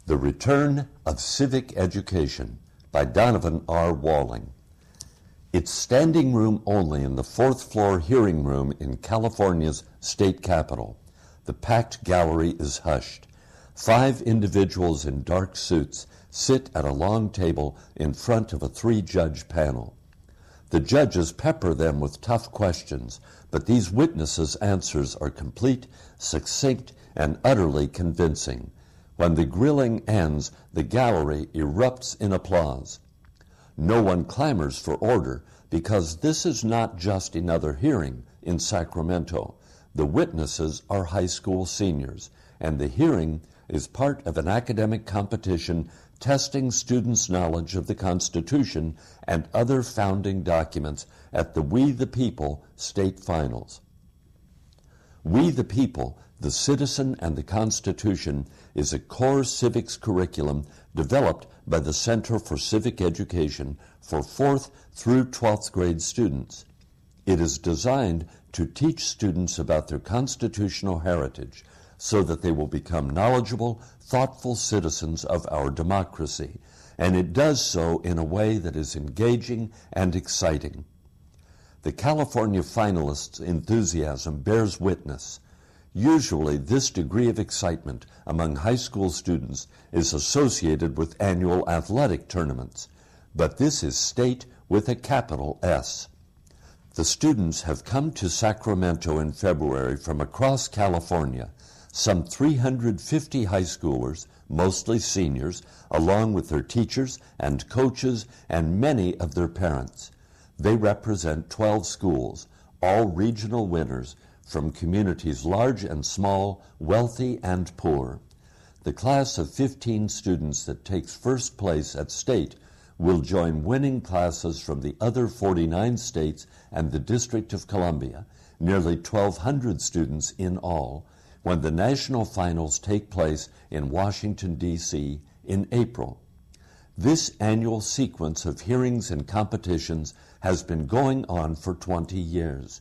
The Return of Civic Education by Donovan R. Walling. It's standing room only in the fourth-floor hearing room in California's state capitol. The packed gallery is hushed. 5 individuals in dark suits sit at a long table in front of a 3-judge panel. The judges pepper them with tough questions, but these witnesses' answers are complete, succinct, and utterly convincing. When the grilling ends, the gallery erupts in applause. No one clamors for order because this is not just another hearing in Sacramento. The witnesses are high school seniors, and the hearing is part of an academic competition testing students' knowledge of the Constitution and other founding documents at the We the People state finals. We the People, the Citizen and the Constitution, is a core civics curriculum developed by the Center for Civic Education for 4th through 12th grade students. It is designed to teach students about their constitutional heritage so that they will become knowledgeable, thoughtful citizens of our democracy, and it does so in a way that is engaging and exciting. The California finalists' enthusiasm bears witness. Usually, this degree of excitement among high school students is associated with annual athletic tournaments, but this is state with a capital S. The students have come to Sacramento in February from across California. Some 350 high schoolers, mostly seniors, along with their teachers and coaches and many of their parents. They represent 12 schools, all regional winners, from communities large and small, wealthy and poor. The class of 15 students that takes first place at state will join winning classes from the other 49 states and the District of Columbia, nearly 1,200 students in all, when the national finals take place in Washington, D.C. in April. This annual sequence of hearings and competitions has been going on for 20 years.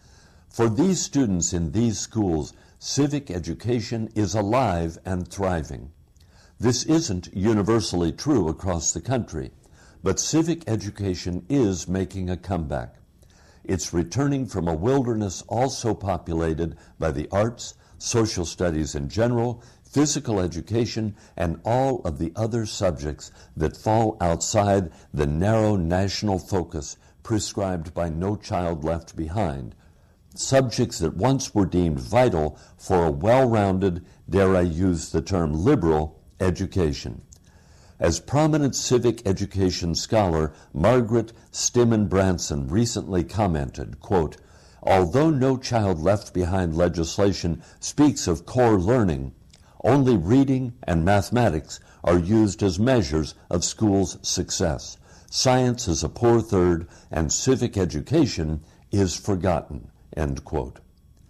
For these students in these schools, civic education is alive and thriving. This isn't universally true across the country, but civic education is making a comeback. It's returning from a wilderness also populated by the arts, social studies in general, physical education, and all of the other subjects that fall outside the narrow national focus prescribed by No Child Left Behind, subjects that once were deemed vital for a well-rounded, dare I use the term liberal, education. As prominent civic education scholar Margaret Stimmen Branson recently commented, quote, "Although No Child Left Behind legislation speaks of core learning, only reading and mathematics are used as measures of schools' success. Science is a poor third, and civic education is forgotten," end quote.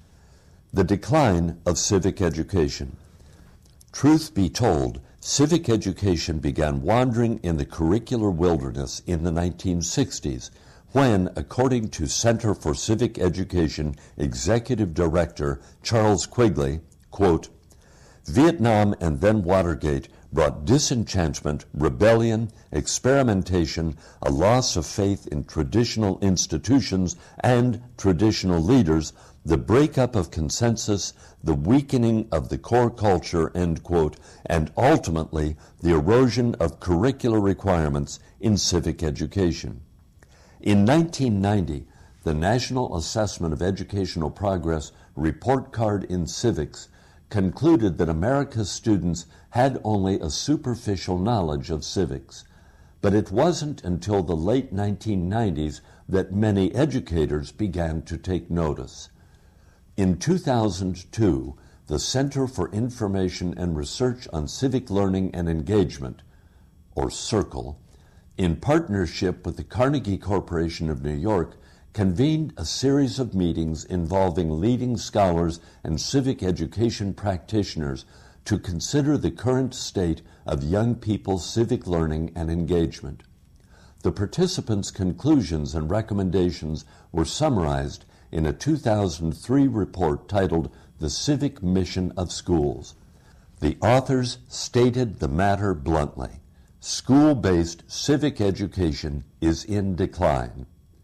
The decline of civic education. Truth be told, civic education began wandering in the curricular wilderness in the 1960s, when, according to Center for Civic Education Executive Director Charles Quigley, quote, "Vietnam and then Watergate brought disenchantment, rebellion, experimentation, a loss of faith in traditional institutions and traditional leaders, the breakup of consensus, the weakening of the core culture," end quote, and ultimately the erosion of curricular requirements in civic education. In 1990, the National Assessment of Educational Progress report card in civics concluded that America's students had only a superficial knowledge of civics. But it wasn't until the late 1990s that many educators began to take notice. In 2002, the Center for Information and Research on Civic Learning and Engagement, or CIRCLE, in partnership with the Carnegie Corporation of New York, convened a series of meetings involving leading scholars and civic education practitioners to consider the current state of young people's civic learning and engagement. The participants' conclusions and recommendations were summarized in a 2003 report titled The Civic Mission of Schools. The authors stated the matter bluntly. School-based civic education is in decline.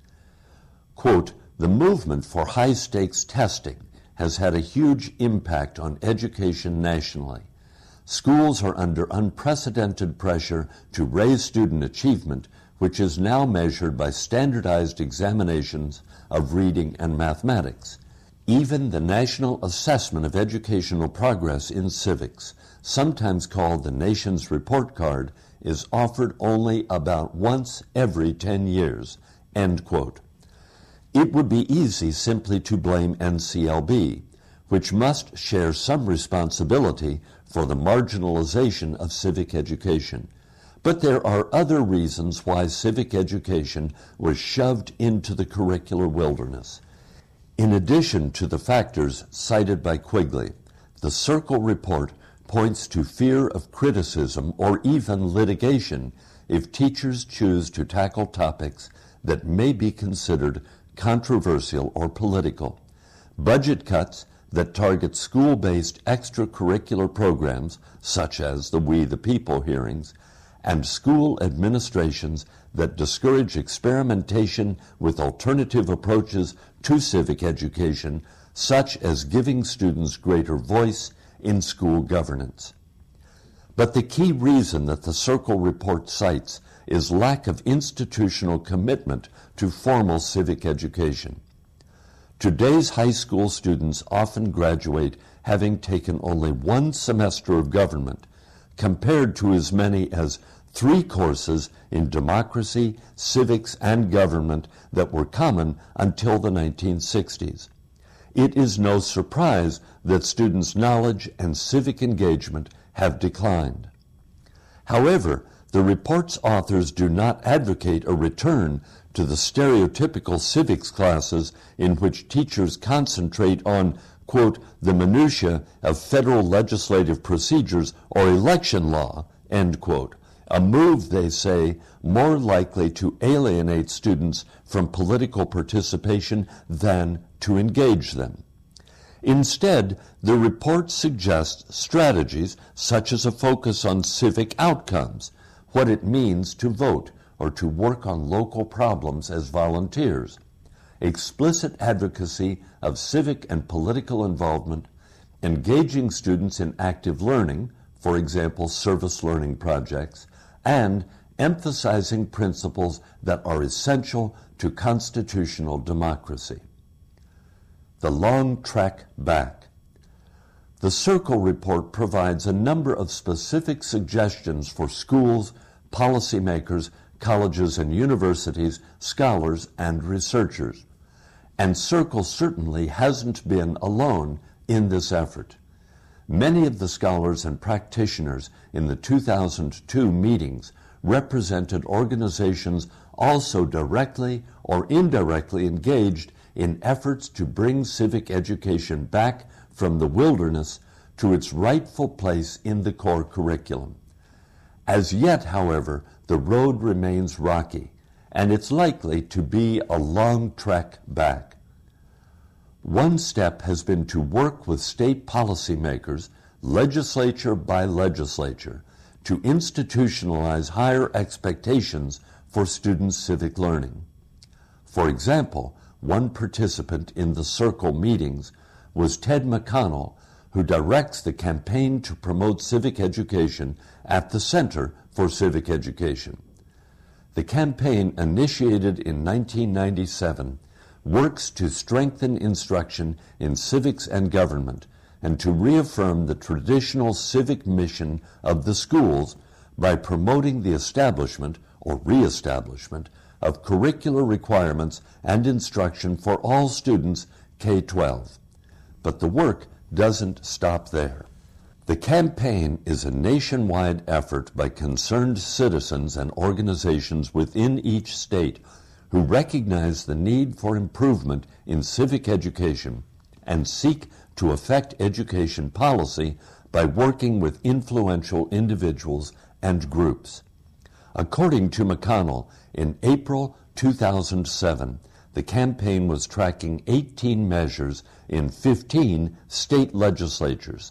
Quote, "The movement for high-stakes testing has had a huge impact on education nationally. Schools are under unprecedented pressure to raise student achievement, which is now measured by standardized examinations of reading and mathematics. Even the National Assessment of Educational Progress in Civics, sometimes called the nation's report card, is offered only about once every 10 years, end quote. It would be easy simply to blame NCLB, which must share some responsibility for the marginalization of civic education. But there are other reasons why civic education was shoved into the curricular wilderness. In addition to the factors cited by Quigley, the Circle report points to fear of criticism or even litigation if teachers choose to tackle topics that may be considered controversial or political. Budget cuts that target school-based extracurricular programs, such as the We the People hearings, and school administrations that discourage experimentation with alternative approaches to civic education, such as giving students greater voice in school governance. But the key reason that the Circle report cites is lack of institutional commitment to formal civic education. Today's high school students often graduate having taken only one semester of government, compared to as many as 3 courses in democracy, civics, and government that were common until the 1960s. It is no surprise that students' knowledge and civic engagement have declined. However, the report's authors do not advocate a return to the stereotypical civics classes in which teachers concentrate on, quote, the minutiae of federal legislative procedures or election law, end quote, a move, they say, more likely to alienate students from political participation than to engage them. Instead, the report suggests strategies such as a focus on civic outcomes, what it means to vote or to work on local problems as volunteers, explicit advocacy of civic and political involvement, engaging students in active learning, for example, service learning projects, and emphasizing principles that are essential to constitutional democracy. The long trek back. The Circle report provides a number of specific suggestions for schools, policymakers, colleges and universities, scholars, and researchers. And Circle certainly hasn't been alone in this effort. Many of the scholars and practitioners in the 2002 meetings represented organizations also directly or indirectly engaged in efforts to bring civic education back from the wilderness to its rightful place in the core curriculum. As yet, however, the road remains rocky, and it's likely to be a long trek back. One step has been to work with state policymakers, legislature by legislature, to institutionalize higher expectations for students' civic learning. For example, one participant in the Circle meetings was Ted McConnell, who directs the campaign to promote civic education at the Center for Civic Education. The campaign, initiated in 1997, works to strengthen instruction in civics and government and to reaffirm the traditional civic mission of the schools by promoting the establishment or reestablishment of curricular requirements and instruction for all students K-12. But the work doesn't stop there. The campaign is a nationwide effort by concerned citizens and organizations within each state who recognize the need for improvement in civic education and seek to affect education policy by working with influential individuals and groups. According to McConnell, in April 2007, the campaign was tracking 18 measures in 15 state legislatures,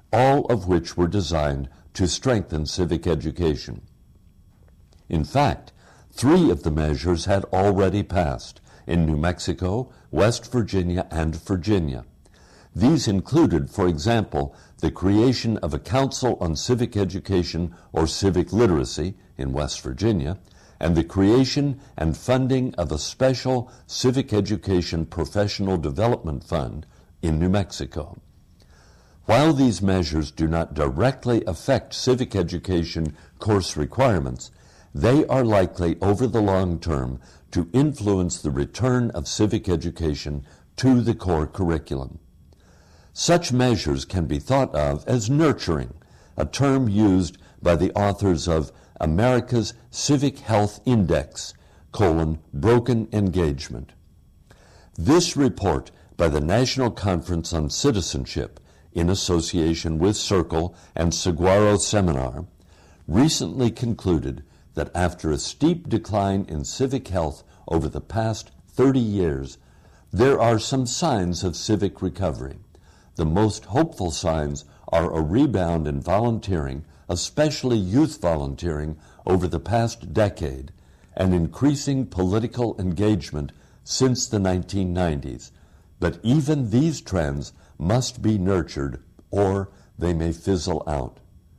all of which were designed to strengthen civic education. In fact, 3 of the measures had already passed in New Mexico, West Virginia, and Virginia. These included, for example, the creation of a Council on Civic Education or Civic Literacy in West Virginia, and the creation and funding of a special Civic Education Professional Development Fund in New Mexico. While these measures do not directly affect civic education course requirements, they are likely over the long term to influence the return of civic education to the core curriculum. Such measures can be thought of as nurturing, a term used by the authors of America's Civic Health Index, Broken Engagement. This report by the National Conference on Citizenship, in association with Circle and Saguaro Seminar, recently concluded that after a steep decline in civic health over the past 30 years, there are some signs of civic recovery. The most hopeful signs are a rebound in volunteering, especially youth volunteering, over the past decade, and increasing political engagement since the 1990s. But even these trends must be nurtured, or they may fizzle out.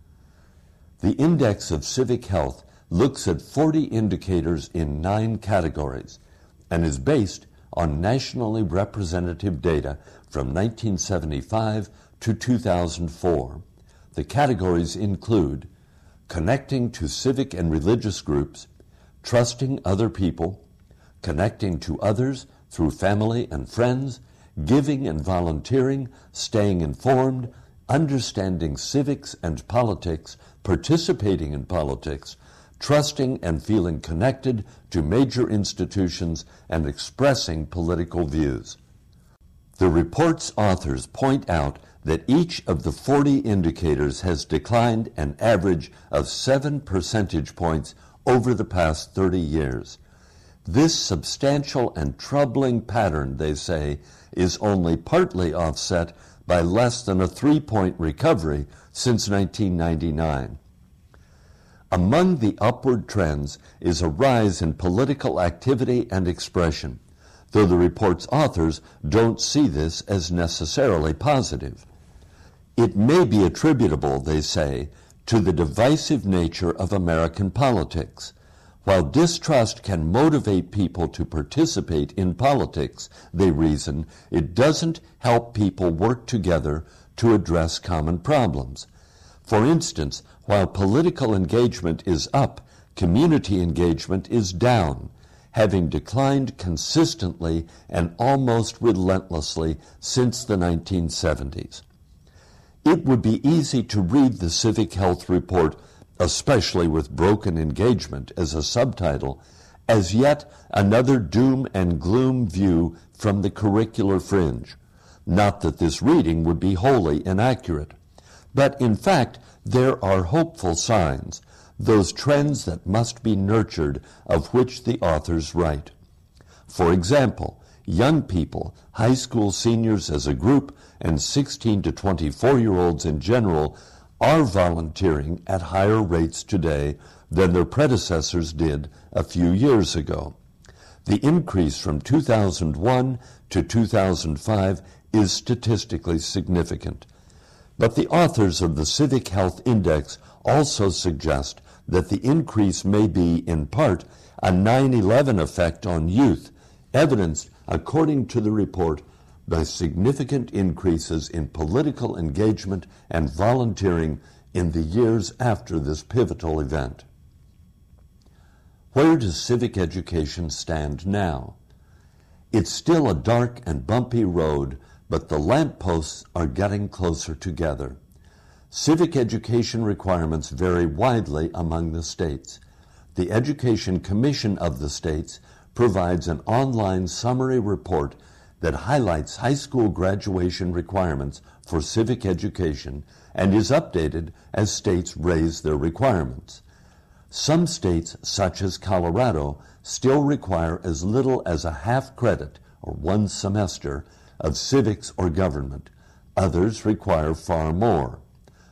The Index of Civic Health looks at 40 indicators in 9 categories and is based on nationally representative data from 1975 to 2004. The categories include connecting to civic and religious groups, trusting other people, connecting to others through family and friends, giving and volunteering, staying informed, understanding civics and politics, participating in politics, trusting and feeling connected to major institutions, and expressing political views. The report's authors point out that each of the 40 indicators has declined an average of 7 percentage points over the past 30 years. This substantial and troubling pattern, they say, is only partly offset by less than a 3-point recovery since 1999. Among the upward trends is a rise in political activity and expression, though the report's authors don't see this as necessarily positive. It may be attributable, they say, to the divisive nature of American politics. While distrust can motivate people to participate in politics, they reason, it doesn't help people work together to address common problems. For instance, while political engagement is up, community engagement is down, having declined consistently and almost relentlessly since the 1970s. It would be easy to read the Civic Health Report, especially with broken engagement as a subtitle, as yet another doom and gloom view from the curricular fringe. Not that this reading would be wholly inaccurate, but in fact there are hopeful signs, those trends that must be nurtured, of which the authors write. For example, young people, high school seniors as a group, and 16 to 24-year-olds in general, are volunteering at higher rates today than their predecessors did a few years ago. The increase from 2001 to 2005 is statistically significant. But the authors of the Civic Health Index also suggest that the increase may be, in part, a 9/11 effect on youth, evidenced, according to the report, by significant increases in political engagement and volunteering in the years after this pivotal event. Where does civic education stand now? It's still a dark and bumpy road, but the lampposts are getting closer together. Civic education requirements vary widely among the states. The Education Commission of the states provides an online summary report that highlights high school graduation requirements for civic education and is updated as states raise their requirements. Some states, such as Colorado, still require as little as a half credit, or 1 semester, of civics or government. Others require far more.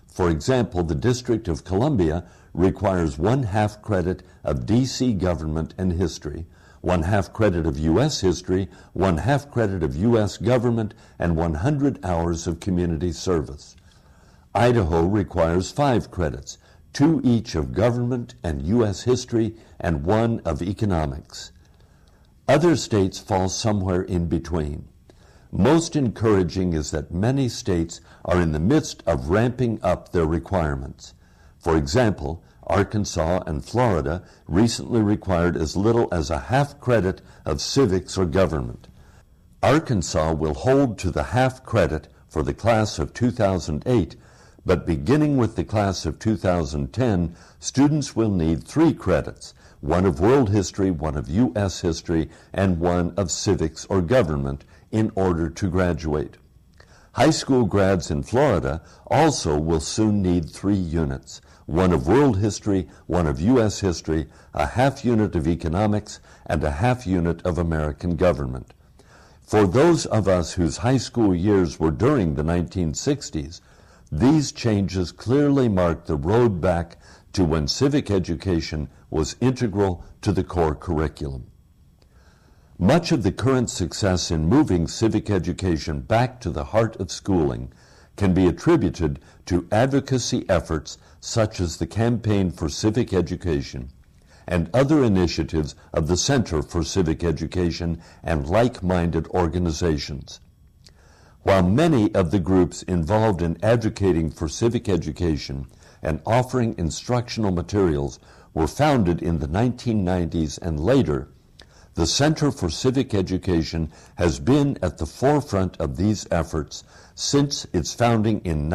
For example, the District of Columbia requires 1/2 credit of D.C. government and history, 1/2 credit of U.S. history, 1/2 credit of U.S. government, and 100 hours of community service. Idaho requires 5 credits, 2 each of government and U.S. history, and 1 of economics. Other states fall somewhere in between. Most encouraging is that many states are in the midst of ramping up their requirements. For example, Arkansas and Florida recently required as little as a 1/2 credit of civics or government. Arkansas will hold to the 1/2 credit for the class of 2008, but beginning with the class of 2010, students will need 3 credits, 1 of world history, 1 of U.S. history, and 1 of civics or government in order to graduate. High school grads in Florida also will soon need 3 units, 1 of world history, 1 of U.S. history, a 1/2 unit of economics, and a 1/2 unit of American government. For those of us whose high school years were during the 1960s, these changes clearly mark the road back to when civic education was integral to the core curriculum. Much of the current success in moving civic education back to the heart of schooling can be attributed to advocacy efforts such as the Campaign for Civic Education and other initiatives of the Center for Civic Education and like-minded organizations. While many of the groups involved in advocating for civic education and offering instructional materials were founded in the 1990s and later, the Center for Civic Education has been at the forefront of these efforts since its founding in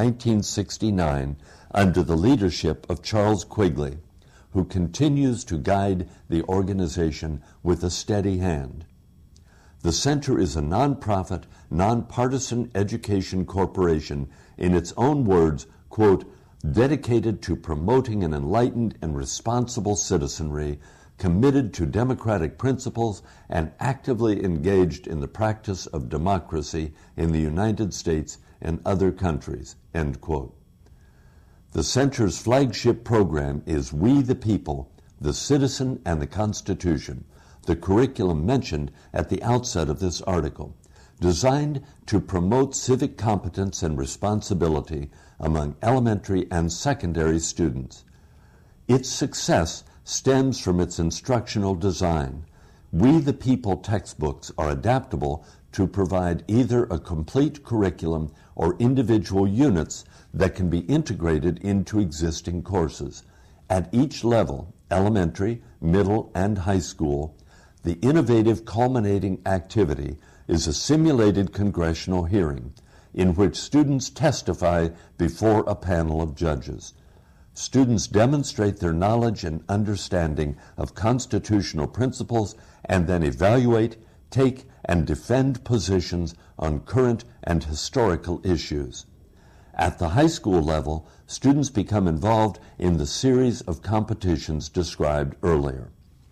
1969 under the leadership of Charles Quigley, who continues to guide the organization with a steady hand. The Center is a nonprofit, nonpartisan education corporation, in its own words, quote, dedicated to promoting an enlightened and responsible citizenry, committed to democratic principles, and actively engaged in the practice of democracy in the United States and other countries, end quote. The Center's flagship program is We the People, the Citizen and the Constitution, the curriculum mentioned at the outset of this article, designed to promote civic competence and responsibility among elementary and secondary students. Its success stems from its instructional design. We the People textbooks are adaptable to provide either a complete curriculum or individual units that can be integrated into existing courses. At each level, elementary, middle, and high school, the innovative culminating activity is a simulated congressional hearing in which students testify before a panel of judges. Students demonstrate their knowledge and understanding of constitutional principles and then evaluate, take, and defend positions on current and historical issues. At the high school level, students become involved in the series of competitions described earlier.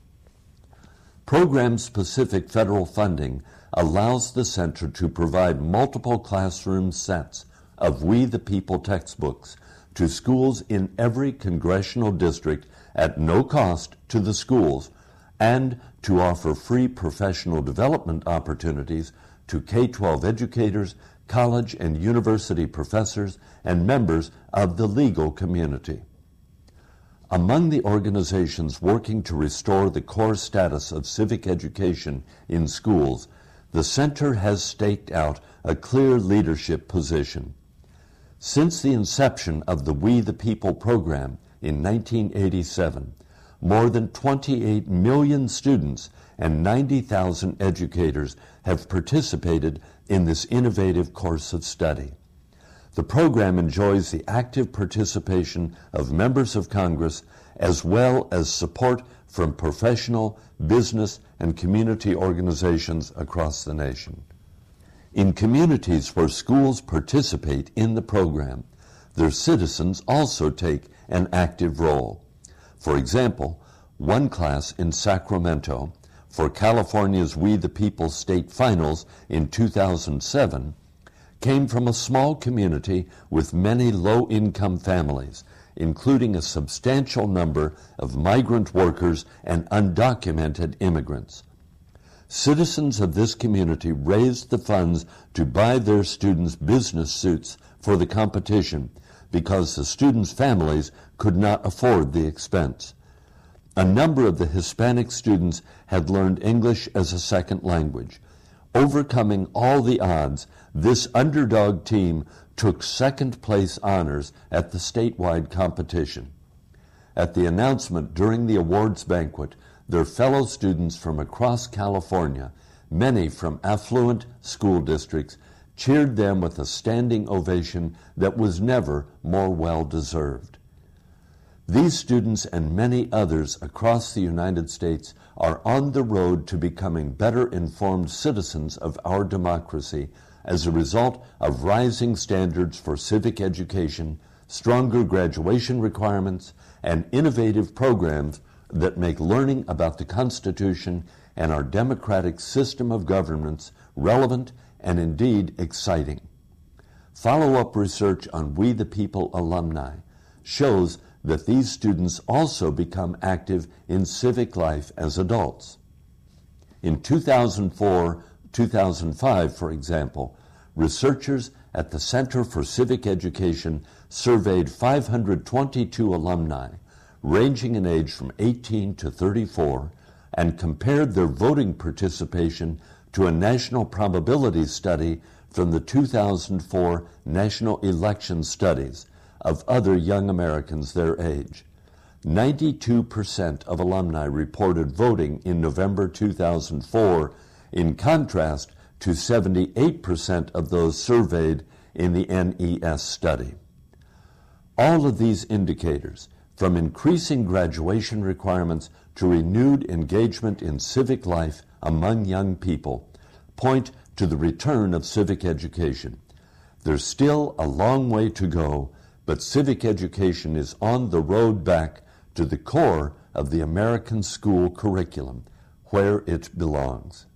Program-specific federal funding allows the Center to provide multiple classroom sets of We the People textbooks to schools in every congressional district at no cost to the schools, and to offer free professional development opportunities to K-12 educators, college and university professors, and members of the legal community. Among the organizations working to restore the core status of civic education in schools, the Center has staked out a clear leadership position. Since the inception of the We the People program in 1987, more than 28 million students and 90,000 educators have participated in this innovative course of study. The program enjoys the active participation of members of Congress as well as support from professional, business, and community organizations across the nation. In communities where schools participate in the program, their citizens also take an active role. For example, one class in Sacramento, for California's We the People state finals in 2007, came from a small community with many low-income families, including a substantial number of migrant workers and undocumented immigrants. Citizens of this community raised the funds to buy their students business suits for the competition because the students' families could not afford the expense. A number of the Hispanic students had learned English as a second language. Overcoming all the odds, this underdog team took second-place honors at the statewide competition. At the announcement during the awards banquet, their fellow students from across California, many from affluent school districts, cheered them with a standing ovation that was never more well-deserved. These students and many others across the United States are on the road to becoming better informed citizens of our democracy as a result of rising standards for civic education, stronger graduation requirements, and innovative programs that make learning about the Constitution and our democratic system of governance relevant and indeed exciting. Follow-up research on We the People alumni shows that these students also become active in civic life as adults. In 2004-2005, for example, researchers at the Center for Civic Education surveyed 522 alumni, ranging in age from 18 to 34, and compared their voting participation to a national probability study from the 2004 National Election Studies of other young Americans their age. 92% of alumni reported voting in November 2004, in contrast to 78% of those surveyed in the NES study. All of these indicators, from increasing graduation requirements to renewed engagement in civic life among young people, point to the return of civic education. There's still a long way to go, but civic education is on the road back to the core of the American school curriculum, where it belongs.